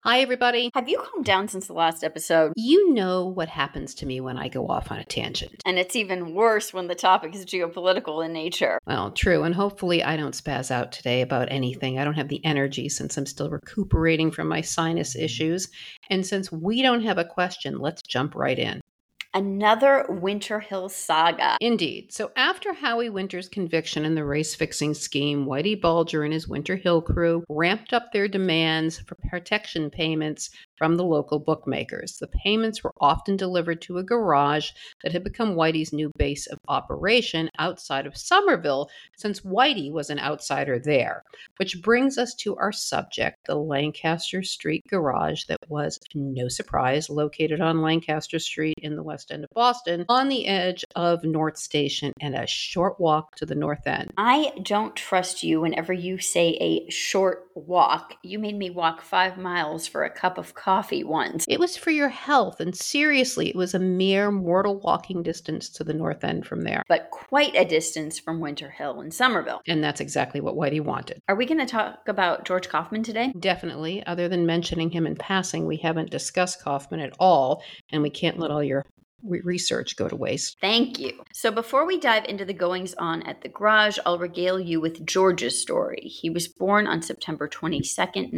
Hi, everybody. Have you calmed down since the last episode? You know what happens to me when I go off on a tangent. And it's even worse when the topic is geopolitical in nature. Well, true, and hopefully I don't spaz out today about anything. I don't have the energy since I'm still recuperating from my sinus issues. And since we don't have a question, let's jump right in. Another Winter Hill saga. Indeed. So after Howie Winter's conviction in the race-fixing scheme, Whitey Bulger and his Winter Hill crew ramped up their demands for protection payments from the local bookmakers. The payments were often delivered to a garage that had become Whitey's new base of operation outside of Somerville, since Whitey was an outsider there. Which brings us to our subject, the Lancaster Street garage that was, no surprise, located on Lancaster Street in the West End of Boston, on the edge of North Station and a short walk to the North End. I don't trust you whenever you say a short walk. You made me walk 5 miles for a cup of coffee once. It was for your health, and seriously, it was a mere mortal walking distance to the North End from there. But quite a distance from Winter Hill and Somerville. And that's exactly what Whitey wanted. Are we going to talk about George Kaufman today? Definitely. Other than mentioning him in passing, we haven't discussed Kaufman at all, and we can't let all your research go to waste. Thank you. So before we dive into the goings-on at the garage, I'll regale you with George's story. He was born on September 22nd,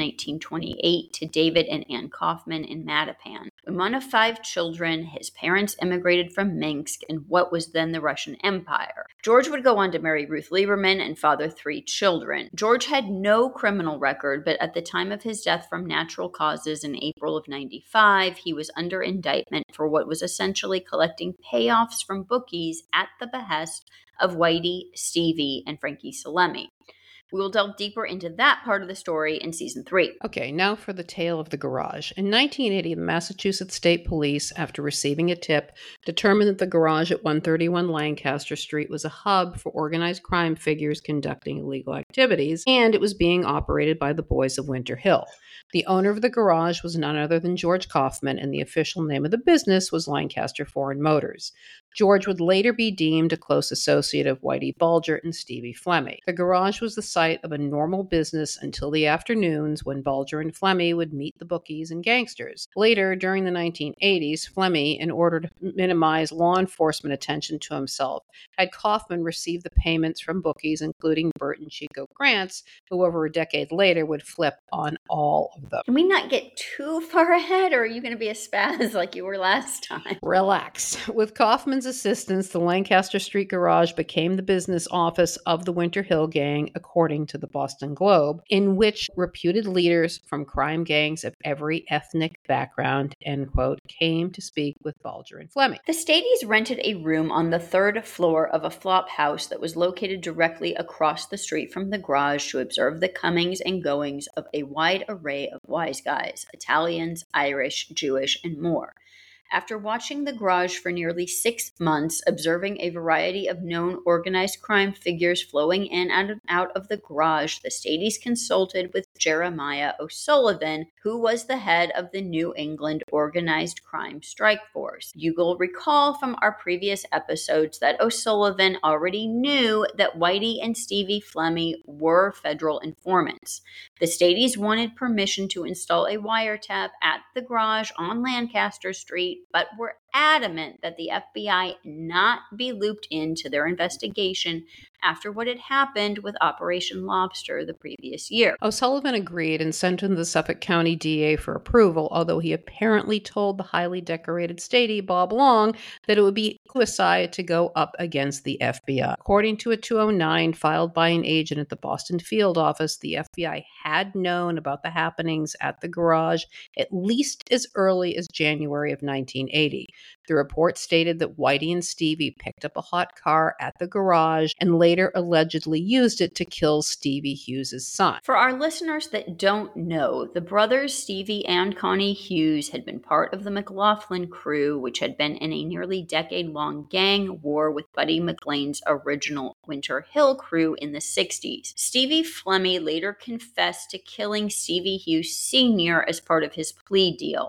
1928 to David and Ann Kaufman in Mattapan. One of 5 children, his parents immigrated from Minsk in what was then the Russian Empire. George would go on to marry Ruth Lieberman and father 3 children. George had no criminal record, but at the time of his death from natural causes in April of 95, he was under indictment for what was essentially collecting payoffs from bookies at the behest of Whitey, Stevie, and Frankie Salemi. We will delve deeper into that part of the story in season 3. Okay, now for the tale of the garage. In 1980, the Massachusetts State Police, after receiving a tip, determined that the garage at 131 Lancaster Street was a hub for organized crime figures conducting illegal activities, and it was being operated by the boys of Winter Hill. The owner of the garage was none other than George Kaufman, and the official name of the business was Lancaster Foreign Motors. George would later be deemed a close associate of Whitey Bulger and Stevie Flemmi. The garage was the site of a normal business until the afternoons when Bulger and Flemmi would meet the bookies and gangsters. Later, during the 1980s, Flemmi, in order to minimize law enforcement attention to himself, had Kaufman receive the payments from bookies, including Bert and Chico Grants, who over a decade later would flip on all of them. Can we not get too far ahead, or are you going to be a spaz like you were last time? Relax. With Kaufman's assistance, the Lancaster Street garage became the business office of the Winter Hill Gang, according to the Boston Globe, in which reputed leaders from crime gangs of every ethnic background, end quote, came to speak with Bulger and Flemmi. The Stadies rented a room on the 3rd floor of a flop house that was located directly across the street from the garage to observe the comings and goings of a wide array of wise guys, Italians, Irish, Jewish, and more. After watching the garage for nearly 6 months, observing a variety of known organized crime figures flowing in and out of the garage, the Stadies consulted with Jeremiah O'Sullivan, who was the head of the New England Organized Crime Strike Force. You will recall from our previous episodes that O'Sullivan already knew that Whitey and Stevie Flemmi were federal informants. The Stadies wanted permission to install a wiretap at the garage on Lancaster Street, but were adamant that the FBI not be looped into their investigation after what had happened with Operation Lobster the previous year. O'Sullivan agreed and sent in the Suffolk County DA for approval, although he apparently told the highly decorated statey, Bob Long, that it would be suicide to go up against the FBI. According to a 209 filed by an agent at the Boston field office, the FBI had known about the happenings at the garage at least as early as January of 1980. The report stated that Whitey and Stevie picked up a hot car at the garage and later allegedly used it to kill Stevie Hughes' son. For our listeners that don't know, the brothers Stevie and Connie Hughes had been part of the McLaughlin crew, which had been in a nearly decade-long gang war with Buddy McLean's original Winter Hill crew in the 60s. Stevie Flemmi later confessed to killing Stevie Hughes Sr. as part of his plea deal.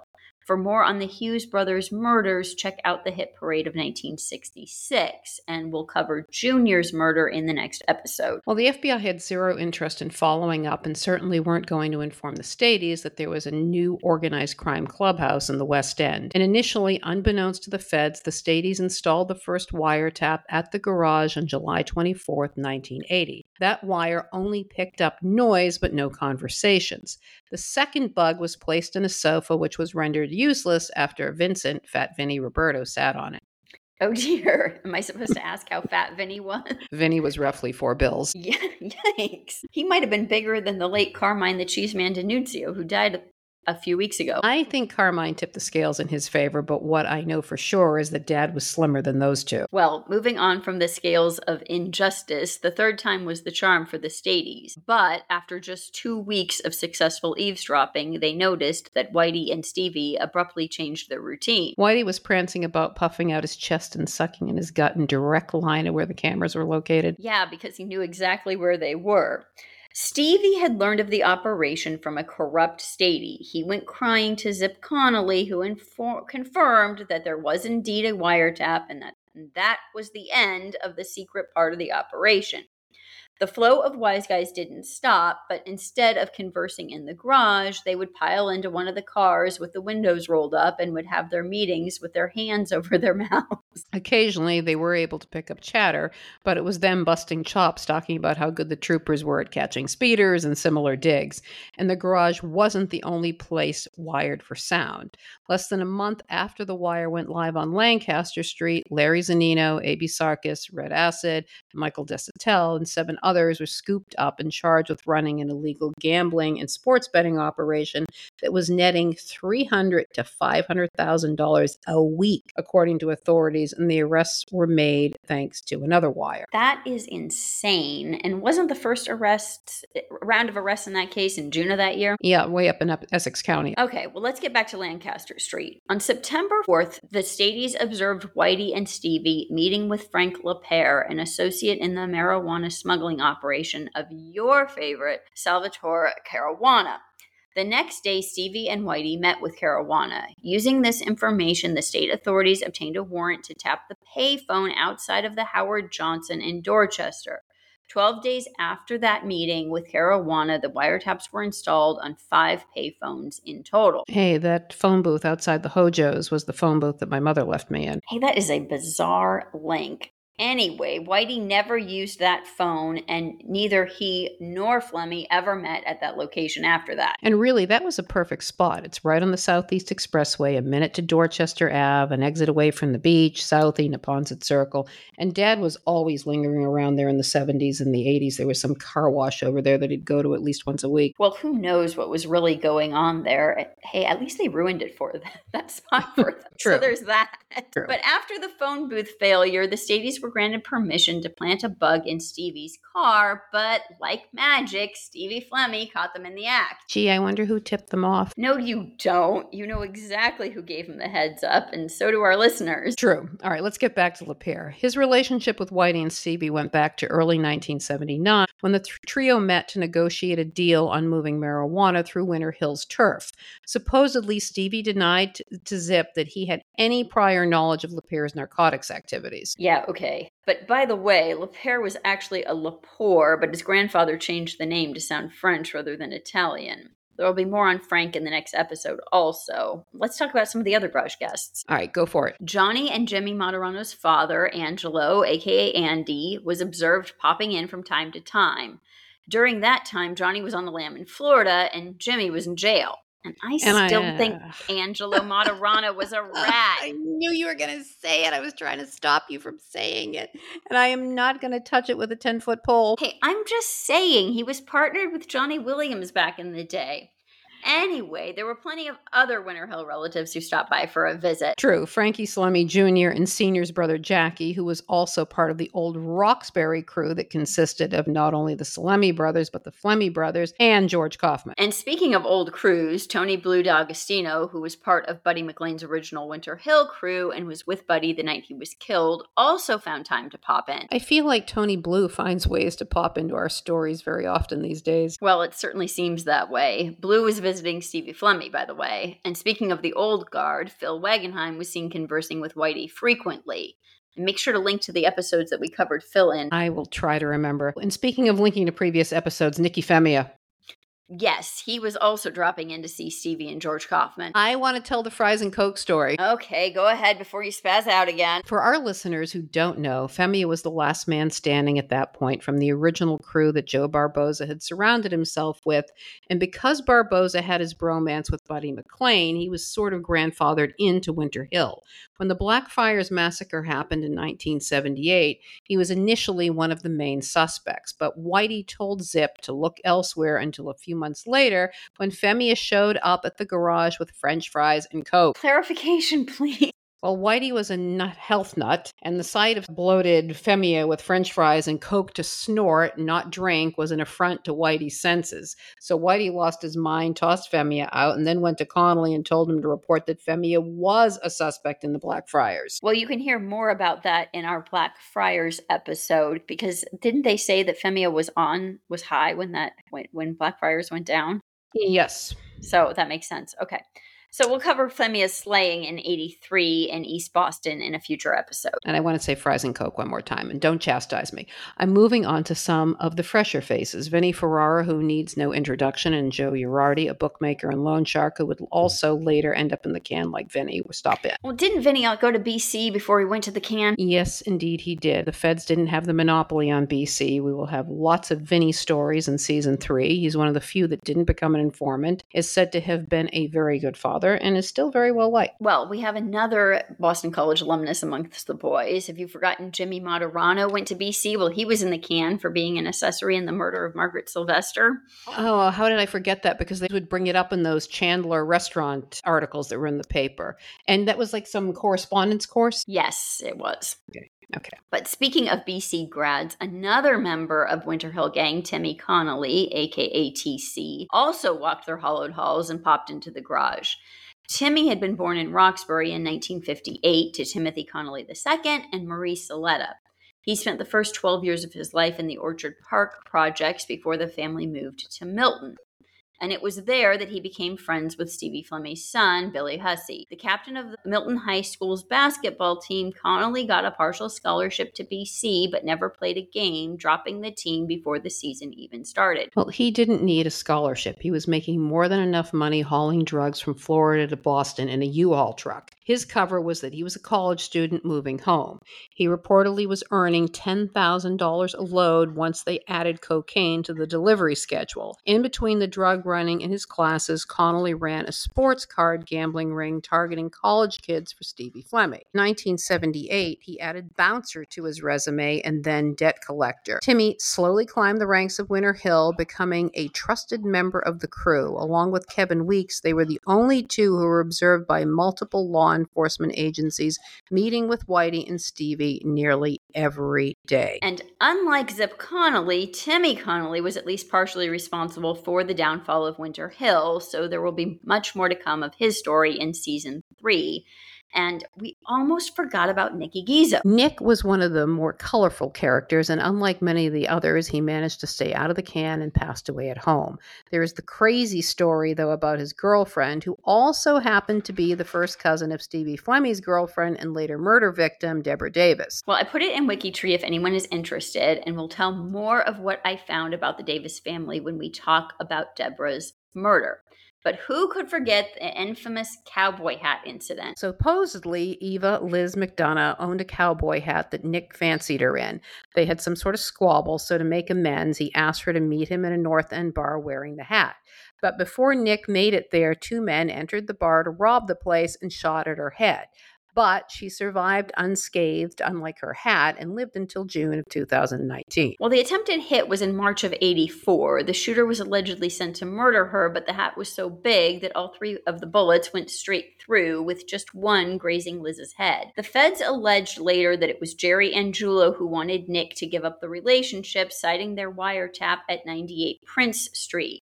For more on the Hughes brothers' murders, check out the hit parade of 1966, and we'll cover Junior's murder in the next episode. Well, the FBI had zero interest in following up and certainly weren't going to inform the Stadies that there was a new organized crime clubhouse in the West End. And initially, unbeknownst to the feds, the Stadies installed the first wiretap at the garage on July 24th, 1980. That wire only picked up noise but no conversations. The second bug was placed in a sofa, which was rendered useless after Vincent, Fat Vinny Roberto, sat on it. Oh dear. Am I supposed to ask how fat Vinny was? Vinny was roughly $4. Yeah, yikes. He might have been bigger than the late Carmine the Cheeseman D'Annunzio, who died a few weeks ago. I think Carmine tipped the scales in his favor, but what I know for sure is that Dad was slimmer than those two. Well, moving on from the scales of injustice, the third time was the charm for the Stadies. But after just 2 weeks of successful eavesdropping, they noticed that Whitey and Stevie abruptly changed their routine. Whitey was prancing about, puffing out his chest and sucking in his gut in direct line of where the cameras were located. Yeah, because he knew exactly where they were. Stevie had learned of the operation from a corrupt Stady. He went crying to Zip Connolly, who confirmed that there was indeed a wiretap and that was the end of the secret part of the operation. The flow of wise guys didn't stop, but instead of conversing in the garage, they would pile into one of the cars with the windows rolled up and would have their meetings with their hands over their mouths. Occasionally, they were able to pick up chatter, but it was them busting chops, talking about how good the troopers were at catching speeders and similar digs. And the garage wasn't the only place wired for sound. Less than a month after the wire went live on Lancaster Street, Larry Zanino, A.B. Sarkis, Red Acid, Michael Desautels, and 7 others were scooped up and charged with running an illegal gambling and sports betting operation that was netting $300,000 to $500,000 a week, according to authorities, and the arrests were made thanks to another wire. That is insane. And wasn't the first round of arrests in that case in June of that year? Yeah, way up in Essex County. Okay, well, let's get back to Lancaster Street. On September 4th, the Stadies observed Whitey and Stevie meeting with Frank LaPere, an associate in the marijuana smuggling operation of your favorite, Salvatore Caruana. The next day, Stevie and Whitey met with Caruana. Using this information, the state authorities obtained a warrant to tap the payphone outside of the Howard Johnson in Dorchester. 12 days after that meeting with Caruana, the wiretaps were installed on 5 payphones in total. Hey, that phone booth outside the Hojo's was the phone booth that my mother left me in. Hey, that is a bizarre link. Anyway, Whitey never used that phone, and neither he nor Flemmy ever met at that location after that. And really, that was a perfect spot. It's right on the Southeast Expressway, a minute to Dorchester Ave, an exit away from the beach, Southie, Neponset Circle. And Dad was always lingering around there in the 70s and the 80s. There was some car wash over there that he'd go to at least once a week. Well, who knows what was really going on there? Hey, at least they ruined it for that spot for them. True. So there's that. True. But after the phone booth failure, the Stadies were granted permission to plant a bug in Stevie's car, but like magic, Stevie Flemmy caught them in the act. Gee, I wonder who tipped them off. No, you don't. You know exactly who gave him the heads up, and so do our listeners. True. All right, let's get back to LaPere. His relationship with Whitey and Stevie went back to early 1979 when the trio met to negotiate a deal on moving marijuana through Winter Hills turf. Supposedly, Stevie denied to Zip that he had any prior knowledge of LaPere's narcotics activities. Yeah, okay. But by the way, LaPere was actually a Lepore, but his grandfather changed the name to sound French rather than Italian. There will be more on Frank in the next episode also. Let's talk about some of the other garage guests. All right, go for it. Johnny and Jimmy Materano's father, Angelo, aka Andy, was observed popping in from time to time. During that time, Johnny was on the lam in Florida and Jimmy was in jail. And I still think Angelo Materano was a rat. I knew you were going to say it. I was trying to stop you from saying it. And I am not going to touch it with a 10-foot pole. Hey, I'm just saying he was partnered with Johnny Williams back in the day. Anyway, there were plenty of other Winter Hill relatives who stopped by for a visit. True. Frankie Slemmy Jr. and Senior's brother Jackie, who was also part of the old Roxbury crew that consisted of not only the Slemmy brothers, but the Flemmy brothers and George Kaufman. And speaking of old crews, Tony Blue D'Agostino, who was part of Buddy McLean's original Winter Hill crew and was with Buddy the night he was killed, also found time to pop in. I feel like Tony Blue finds ways to pop into our stories very often these days. Well, it certainly seems that way. Blue was visiting visiting Stevie Flemmi, by the way. And speaking of the old guard, Phil Wagenheim was seen conversing with Whitey frequently. And make sure to link to the episodes that we covered Phil in. I will try to remember. And speaking of linking to previous episodes, Nikki Femia. Yes, he was also dropping in to see Stevie and George Kaufman. I want to tell the fries and Coke story. Okay, go ahead before you spaz out again. For our listeners who don't know, Femia was the last man standing at that point from the original crew that Joe Barboza had surrounded himself with. And because Barboza had his bromance with Buddy McLean, he was sort of grandfathered into Winter Hill. When the Blackfriars Massacre happened in 1978, he was initially one of the main suspects, but Whitey told Zip to look elsewhere until a few months later when Femia showed up at the garage with French fries and Coke. Clarification, please. Well, Whitey was a health nut, and the sight of bloated Femia with French fries and Coke to snort, not drink, was an affront to Whitey's senses. So Whitey lost his mind, tossed Femia out, and then went to Connolly and told him to report that Femia was a suspect in the Blackfriars. Well, you can hear more about that in our Blackfriars episode, because didn't they say that Femia was high when Blackfriars went down? Yes. So that makes sense. Okay. So we'll cover Femia's slaying in 83 in East Boston in a future episode. And I want to say fries and Coke one more time, and don't chastise me. I'm moving on to some of the fresher faces. Vinnie Ferrara, who needs no introduction, and Joe Girardi, a bookmaker and loan shark who would also later end up in the can like Vinnie. Stop it. Well, didn't Vinnie go to BC before he went to the can? Yes, indeed he did. The feds didn't have the monopoly on BC. We will have lots of Vinnie stories in season 3. He's one of the few that didn't become an informant, is said to have been a very good father, and is still very well liked. Well, we have another Boston College alumnus amongst the boys. Have you forgotten Jimmy Maturano went to BC? Well, he was in the can for being an accessory in the murder of Margaret Sylvester. Oh, how did I forget that? Because they would bring it up in those Chandler restaurant articles that were in the paper. And that was like some correspondence course? Yes, it was. Okay. But speaking of BC grads, another member of Winter Hill Gang, Timmy Connolly, aka TC, also walked their hollowed halls and popped into the garage. Timmy had been born in Roxbury in 1958 to Timothy Connolly II and Marie Saletta. He spent the first 12 years of his life in the Orchard Park projects before the family moved to Milton. And it was there that he became friends with Stevie Flemmi's son, Billy Hussey. The captain of the Milton High School's basketball team, Connolly got a partial scholarship to BC, but never played a game, dropping the team before the season even started. Well, he didn't need a scholarship. He was making more than enough money hauling drugs from Florida to Boston in a U-Haul truck. His cover was that he was a college student moving home. He reportedly was earning $10,000 a load once they added cocaine to the delivery schedule. In between the drug running in his classes, Connolly ran a sports card gambling ring targeting college kids for Stevie Flemmi. In 1978, he added bouncer to his resume and then debt collector. Timmy slowly climbed the ranks of Winter Hill, becoming a trusted member of the crew. Along with Kevin Weeks, they were the only two who were observed by multiple law enforcement agencies, meeting with Whitey and Stevie nearly every day. And unlike Zip Connolly, Timmy Connolly was at least partially responsible for the downfall of Winter Hill, so there will be much more to come of his story in season 3. And we almost forgot about Nicky Gizzo. Nick was one of the more colorful characters, and unlike many of the others, he managed to stay out of the can and passed away at home. There is the crazy story, though, about his girlfriend, who also happened to be the first cousin of Stevie Flemmi's girlfriend and later murder victim, Deborah Davis. Well, I put it in WikiTree if anyone is interested, and we'll tell more of what I found about the Davis family when we talk about Deborah's murder. But who could forget the infamous cowboy hat incident? Supposedly, Eva Liz McDonough owned a cowboy hat that Nick fancied her in. They had some sort of squabble, so to make amends, he asked her to meet him in a North End bar wearing the hat. But before Nick made it there, 2 men entered the bar to rob the place and shot at her head. But she survived unscathed, unlike her hat, and lived until June of 2019. Well, the attempted hit was in March of 84. The shooter was allegedly sent to murder her, but the hat was so big that all 3 of the bullets went straight through, with just one grazing Liz's head. The feds alleged later that it was Jerry Angiulo who wanted Nick to give up the relationship, citing their wiretap at 98 Prince Street.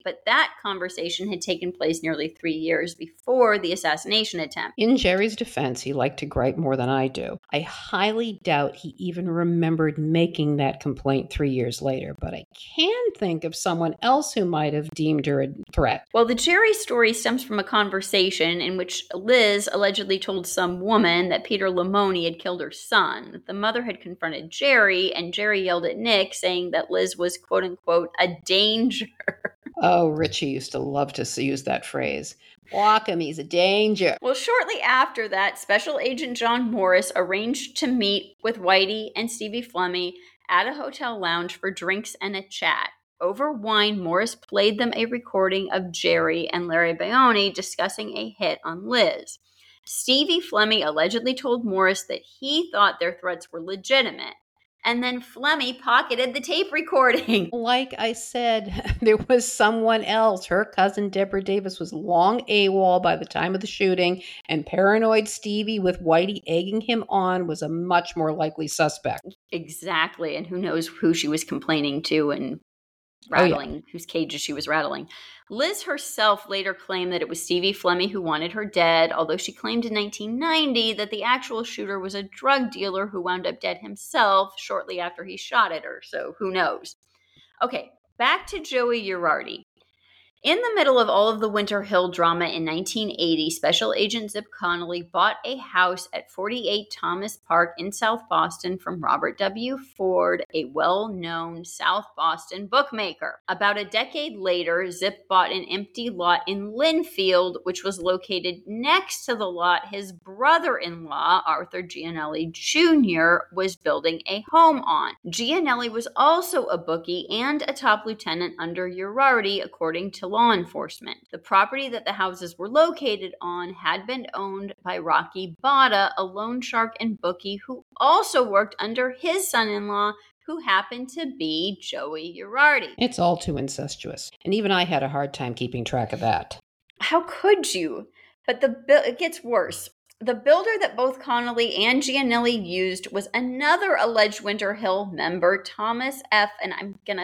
but that conversation had taken place nearly 3 years before the assassination attempt. In Jerry's defense, he liked to gripe more than I do. I highly doubt he even remembered making that complaint 3 years later, but I can think of someone else who might have deemed her a threat. Well, the Jerry story stems from a conversation in which Liz allegedly told some woman that Peter Lamoni had killed her son. The mother had confronted Jerry, and Jerry yelled at Nick, saying that Liz was, quote unquote, a danger. Oh, Richie used to love to use that phrase. Walk him, he's a danger. Well, shortly after that, Special Agent John Morris arranged to meet with Whitey and Stevie Flemmi at a hotel lounge for drinks and a chat. Over wine, Morris played them a recording of Jerry and Larry Bayoni discussing a hit on Liz. Stevie Flemmi allegedly told Morris that he thought their threats were legitimate. And then Flemmi pocketed the tape recording. Like I said, there was someone else. Her cousin Deborah Davis was long AWOL by the time of the shooting, and paranoid Stevie with Whitey egging him on was a much more likely suspect. Exactly, and who knows who she was complaining to and rattling, whose cages she was rattling. Liz herself later claimed that it was Stevie Flemmi who wanted her dead, although she claimed in 1990 that the actual shooter was a drug dealer who wound up dead himself shortly after he shot at her, so who knows. Okay, back to Joey Uriarte. In the middle of all of the Winter Hill drama in 1980, Special Agent Zip Connolly bought a house at 48 Thomas Park in South Boston from Robert W. Ford, a well-known South Boston bookmaker. About a decade later, Zip bought an empty lot in Linfield, which was located next to the lot his brother-in-law, Arthur Gianelli Jr., was building a home on. Gianelli was also a bookie and a top lieutenant under Uriarte, according to law enforcement. The property that the houses were located on had been owned by Rocky Bada, a loan shark and bookie who also worked under his son-in-law, who happened to be Joey Uriarte. It's all too incestuous, and even I had a hard time keeping track of that. How could you? But it gets worse. The builder that both Connolly and Gianelli used was another alleged Winter Hill member, Thomas F., and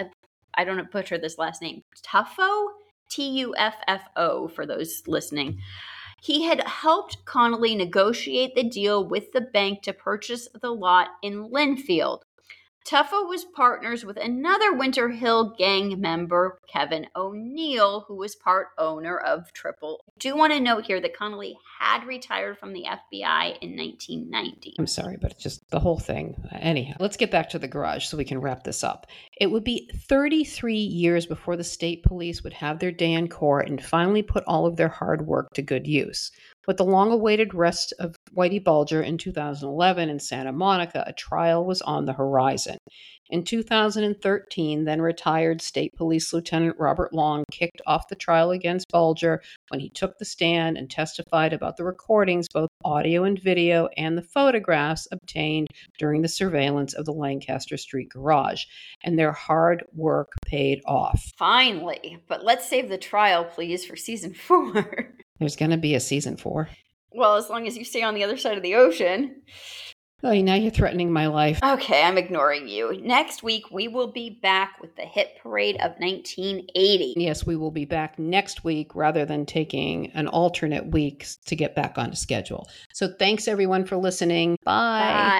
I don't know, butcher this last name, Tuffo? Tuffo for those listening. He had helped Connolly negotiate the deal with the bank to purchase the lot in Linfield. Tuffo was partners with another Winter Hill gang member, Kevin O'Neill, who was part owner of Triple. I do want to note here that Connolly had retired from the FBI in 1990. I'm sorry, but it's just the whole thing. Anyhow, let's get back to the garage so we can wrap this up. It would be 33 years before the state police would have their day in court and finally put all of their hard work to good use. With the long-awaited arrest of Whitey Bulger in 2011 in Santa Monica, a trial was on the horizon. In 2013, then retired State Police Lieutenant Robert Long kicked off the trial against Bulger when he took the stand and testified about the recordings, both audio and video, and the photographs obtained during the surveillance of the Lancaster Street garage. And their hard work paid off. Finally, but let's save the trial, please, for season 4. There's going to be a season 4. Well, as long as you stay on the other side of the ocean. Oh, now you're threatening my life. Okay, I'm ignoring you. Next week, we will be back with the hit parade of 1980. Yes, we will be back next week rather than taking an alternate week to get back on schedule. So thanks, everyone, for listening. Bye. Bye.